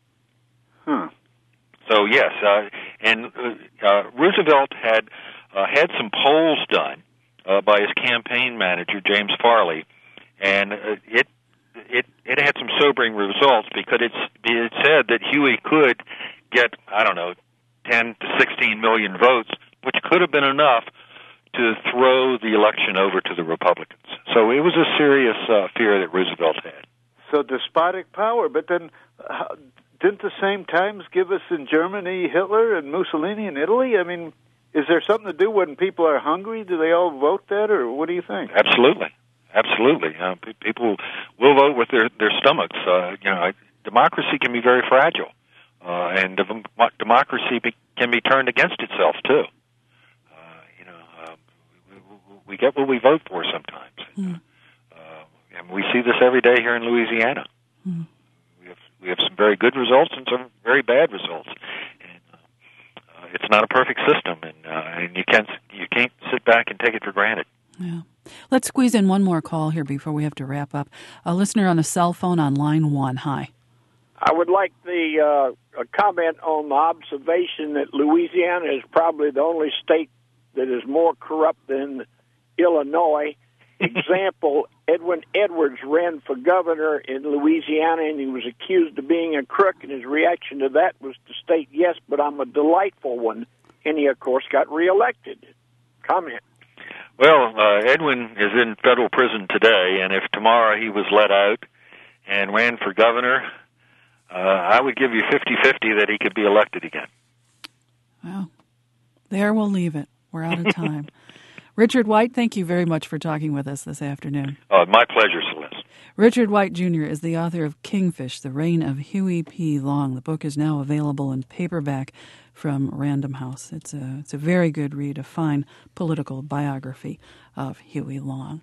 Hmm. So yes, uh, and uh, uh, Roosevelt had uh, had some polls done uh, by his campaign manager James Farley, and uh, it it it had some sobering results because it's it said that Huey could get I don't know ten to sixteen million votes, which could have been enough to throw the election over to the Republicans. So it was a serious uh, fear that Roosevelt had. So despotic power, but then. Uh, Didn't the same times give us in Germany Hitler and Mussolini in Italy? I mean, is there something to do when people are hungry? Do they all vote that, or what do you think? Absolutely, absolutely. Uh, p- people will vote with their their stomachs. Uh, you know, democracy can be very fragile, uh, and dem- democracy be- can be turned against itself too. Uh, you know, uh, we, we, we get what we vote for sometimes, mm. uh, and we see this every day here in Louisiana. Mm. We have some very good results and some very bad results. And, uh, uh, it's not a perfect system, and, uh, and you can't you can't sit back and take it for granted. Yeah. Let's squeeze in one more call here before we have to wrap up. A listener on a cell phone on line one. Hi. I would like the uh, a comment on the observation that Louisiana is probably the only state that is more corrupt than Illinois. Example, Edwin Edwards ran for governor in Louisiana, and he was accused of being a crook, and his reaction to that was to state, yes, but I'm a delightful one. And he, of course, got reelected. Comment. Well, uh, Edwin is in federal prison today, and if tomorrow he was let out and ran for governor, uh, I would give you fifty-fifty that he could be elected again. Well, there we'll leave it. We're out of time. Richard White, thank you very much for talking with us this afternoon. Uh, my pleasure, Celeste. Richard White, Junior is the author of Kingfish, The Reign of Huey P. Long. The book is now available in paperback from Random House. It's a, it's a very good read, a fine political biography of Huey Long.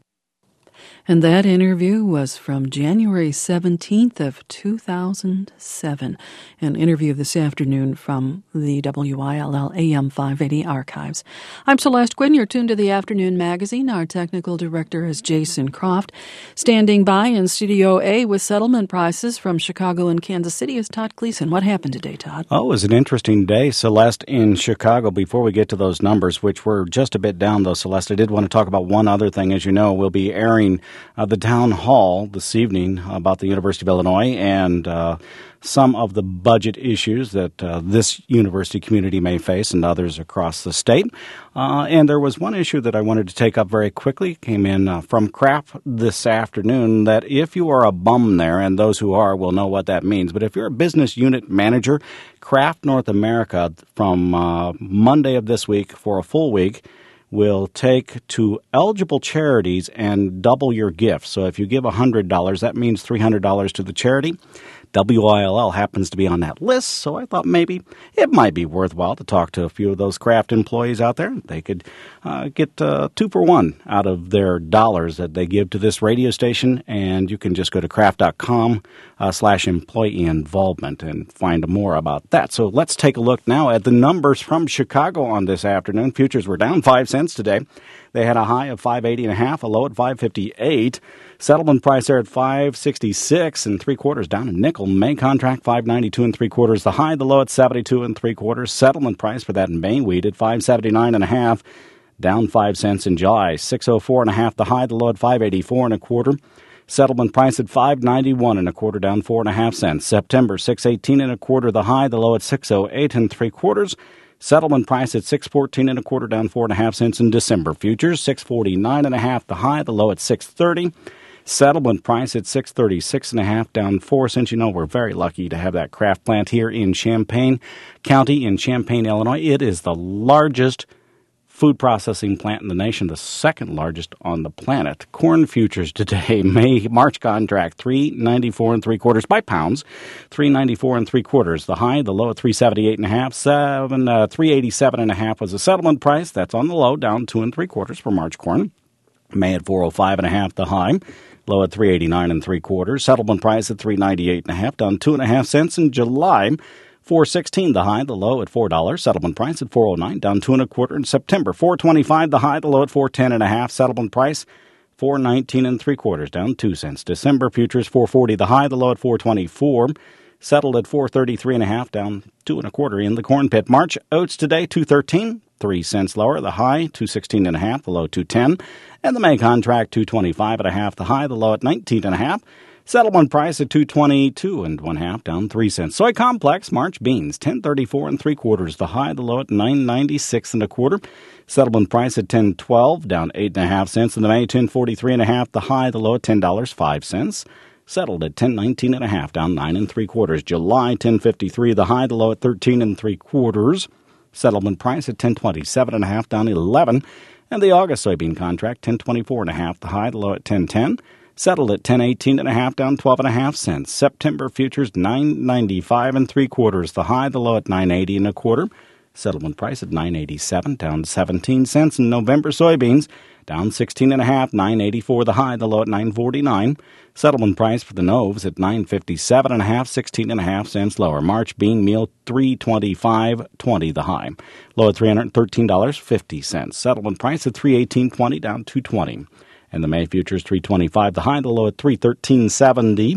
And that interview was from January seventeenth of two thousand seven, an interview this afternoon from the W I L L A M five eighty archives. I'm Celeste Quinn. You're tuned to the Afternoon Magazine. Our technical director is Jason Croft. Standing by in Studio A with settlement prices from Chicago and Kansas City is Todd Gleason. What happened today, Todd? Oh, it was an interesting day, Celeste, in Chicago. Before we get to those numbers, which were just a bit down, though, Celeste, I did want to talk about one other thing. As you know, we'll be airing Uh, the town hall this evening about the University of Illinois and uh, some of the budget issues that uh, this university community may face and others across the state. Uh, and there was one issue that I wanted to take up very quickly. It came in uh, from Kraft this afternoon that if you are a bum there, and those who are will know what that means, but if you're a business unit manager, Kraft North America from uh, Monday of this week for a full week will take to eligible charities and double your gift. So if you give one hundred dollars, that means three hundred dollars to the charity. W I L L happens to be on that list, so I thought maybe it might be worthwhile to talk to a few of those Kraft employees out there. They could uh, get uh, two for one out of their dollars that they give to this radio station, and you can just go to kraft.com uh, slash employee involvement and find more about that. So let's take a look now at the numbers from Chicago on this afternoon. Futures were down five cents today. They had a high of five eighty and a half, a low at five fifty-eight. Settlement price there at five sixty-six and three quarters, down a nickel. May contract five ninety-two and three quarters. The high, the low at seventy-two and three quarters. Settlement price for that May wheat at five seventy-nine and a half, down five cents in July. six oh four and a half. The high, the low at five eighty-four and a quarter. Settlement price at five ninety-one and a quarter, down four and a half cents. September six eighteen and a quarter. The high, the low at six oh eight and three quarters. Settlement price at six fourteen and a quarter, down four and a half cents in December. Futures six forty-nine and a half. The high, the low at six thirty. Settlement price at six thirty-six and a half, down four cents. You know, we're very lucky to have that Kraft plant here in Champaign County in Champaign, Illinois. It is the largest food processing plant in the nation, the second largest on the planet. Corn futures today, May March contract three ninety-four and three quarters by pounds, three ninety-four and three quarters. The high, the low at three seventy-eight and a half, seven uh, three eighty-seven and a half was the settlement price. That's on the low, down two and three quarters for March corn. May at four oh five and a half, the high, low at three eighty-nine and three quarters. Settlement price at three ninety-eight and a half, down two and a half cents in July. four sixteen the high, the low at four dollars. Settlement price at four oh nine, down two and a quarter in September. four twenty-five the high, the low at four ten and a half. Settlement price four nineteen and three quarters, down two cents. December futures four forty the high, the low at four twenty-four. Settled at four thirty-three and a half, down two and a quarter in the corn pit. March oats today two thirteen, three cents lower. The high two sixteen and a half, the low two ten. And the May contract two twenty-five and a half, the high, the low at nineteen and a half. Settlement price at two twenty-two and one half, down three cents. Soy complex, March beans, ten thirty-four and three quarters. The high, the low at nine ninety-six and a quarter. Settlement price at ten twelve, down eight and a half cents. In the May, ten forty-three and a half. The high, the low at ten dollars five cents. Settled at ten nineteen and a half, down nine and three quarters. July, ten fifty-three. The high, the low at thirteen and three quarters. Settlement price at ten twenty-seven and a half, down eleven. And the August soybean contract, ten twenty-four and a half. The high, the low at ten ten. Settled at ten eighteen and a half, down twelve and a half cents. September futures nine ninety-five and three quarters. The high, the low at nine eighty and a quarter. Settlement price at nine eighty-seven, down seventeen cents. In November soybeans, down sixteen and a half, nine eighty-four. The high, the low at nine forty-nine. Settlement price for the Noves at nine fifty-seven and a half, sixteen and a half cents lower. March bean meal three twenty-five twenty. The high, low at three hundred thirteen dollars fifty. Settlement price at three eighteen twenty, down two twenty. And the May futures three twenty-five. The high, the low at three thirteen seventy.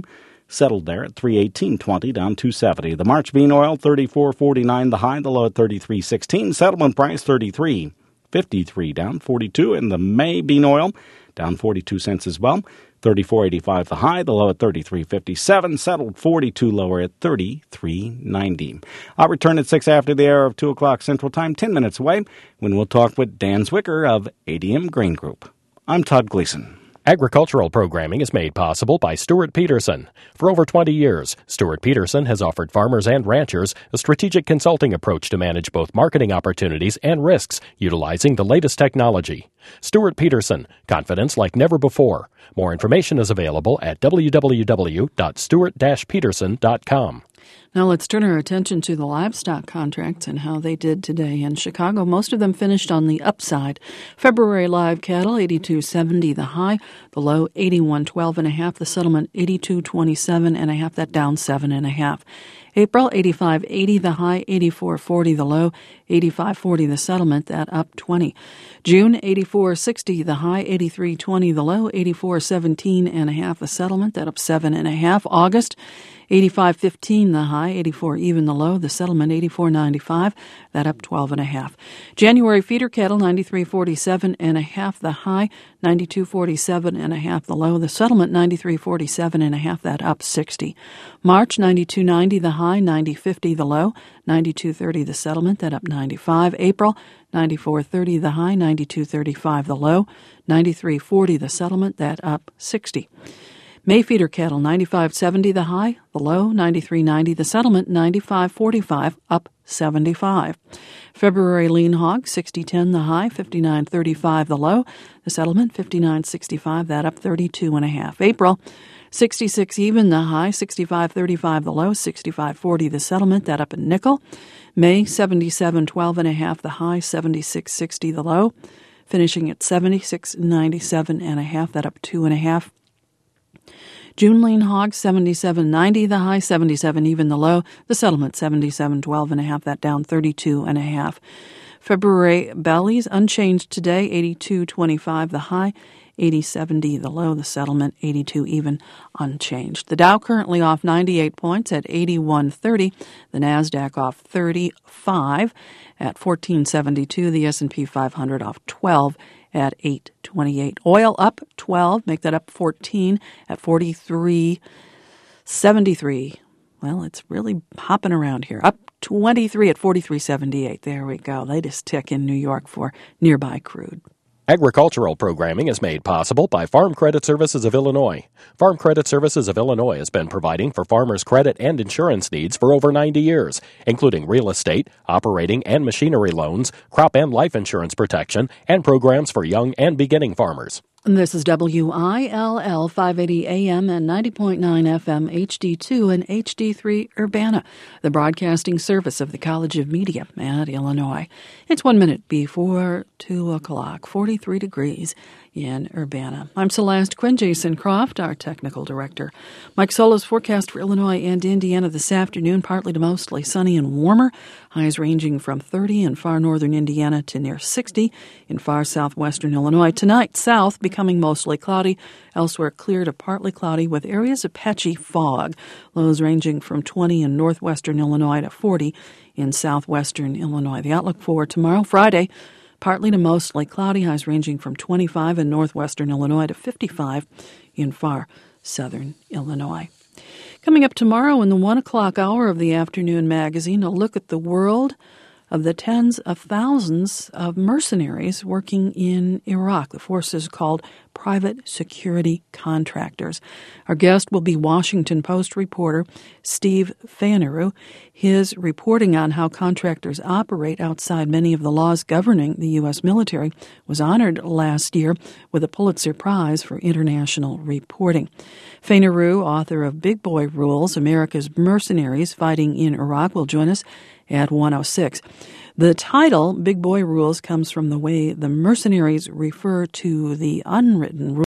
settled there at three eighteen twenty, down two seventy. The March bean oil, thirty-four forty-nine the high, the low at thirty-three sixteen. Settlement price, thirty-three fifty-three, down forty-two. And the May bean oil, down forty-two cents as well. thirty-four eighty-five the high, the low at thirty-three fifty-seven, settled forty-two lower at thirty-three ninety. I'll return at six after the hour of two o'clock Central Time, ten minutes away, when we'll talk with Dan Zwicker of A D M Grain Group. I'm Todd Gleason. Agricultural programming is made possible by Stuart Peterson. For over twenty years, Stuart Peterson has offered farmers and ranchers a strategic consulting approach to manage both marketing opportunities and risks utilizing the latest technology. Stuart Peterson, confidence like never before. More information is available at w w w dot stuart dash peterson dot com. Now let's turn our attention to the livestock contracts and how they did today in Chicago. Most of them finished on the upside. February live cattle, eighty-two seventy the high, the low eighty-one twelve and a half, the settlement eighty-two twenty-seven and a half, that down seven and a half. April, eighty-five eighty the high, eighty-four forty the low, eighty-five forty the settlement, that up twenty. June, eighty-four sixty the high, eighty-three twenty the low, eighty-four seventeen and a half the settlement, that up seven and a half. August, eighty-five fifteen the high, eighty-four even the low, the settlement eighty-four ninety-five, that up twelve and a half. January feeder cattle, ninety-three forty-seven and a half the high, ninety-two forty-seven and a half the low, the settlement ninety-three forty-seven and a half, that up sixty. March, ninety-two ninety the high, ninety fifty the low, ninety-two thirty the settlement, that up ninety-five. April, ninety-four thirty the high, ninety-two thirty-five the low, ninety-three forty the settlement, that up sixty. May feeder cattle, ninety-five seventy the high, the low, ninety-three ninety the settlement, ninety-five forty-five, up seventy-five. February lean hog, sixty ten the high, fifty-nine thirty-five the low, the settlement, fifty-nine sixty-five, that up thirty-two and a half. April, sixty-six even the high, sixty-five thirty-five the low, sixty-five forty the settlement, that up a nickel. May, seventy-seven twelve and a half the high, seventy-six sixty the low, finishing at seventy-six ninety-seven and a half, that up two and a half. June lean hog, seventy-seven ninety the high, seventy-seven even the low, the settlement seventy-seven twelve and a half, that down thirty-two and a half. February bellies unchanged today, eighty-two twenty-five the high, eighty seventy the low, the settlement eighty-two even, unchanged. The Dow currently off ninety-eight points at eighty-one thirty, the Nasdaq off thirty-five at fourteen seventy-two, the S and P five hundred off twelve at eight twenty-eight. Oil up twelve, make that up fourteen at forty-three seventy-three. Well, it's really hopping around here. Up twenty-three at forty-three seventy-eight. There we go. Latest tick in New York for nearby crude. Agricultural programming is made possible by Farm Credit Services of Illinois. Farm Credit Services of Illinois has been providing for farmers' credit and insurance needs for over ninety years, including real estate, operating and machinery loans, crop and life insurance protection, and programs for young and beginning farmers. This is W I L L five eighty A M and ninety point nine F M H D two and H D three Urbana, the broadcasting service of the College of Media at Illinois. It's one minute before two o'clock, forty-three degrees in Urbana. I'm Celeste Quinn. Jason Croft, our technical director. Mike Solo's forecast for Illinois and Indiana this afternoon, partly to mostly sunny and warmer. Highs ranging from thirty in far northern Indiana to near sixty in far southwestern Illinois. Tonight, south becoming mostly cloudy, elsewhere clear to partly cloudy with areas of patchy fog. Lows ranging from twenty in northwestern Illinois to forty in southwestern Illinois. The outlook for tomorrow, Friday, partly to mostly cloudy, highs ranging from twenty-five in northwestern Illinois to fifty-five in far southern Illinois. Coming up tomorrow in the one o'clock hour of the afternoon magazine, a look at the world of the tens of thousands of mercenaries working in Iraq, the forces called private security contractors. Our guest will be Washington Post reporter Steve Fainaru. His reporting on how contractors operate outside many of the laws governing the U S military was honored last year with a Pulitzer Prize for international reporting. Fainaru, author of Big Boy Rules, America's Mercenaries Fighting in Iraq, will join us at one oh six. The title, Big Boy Rules, comes from the way the mercenaries refer to the unwritten rules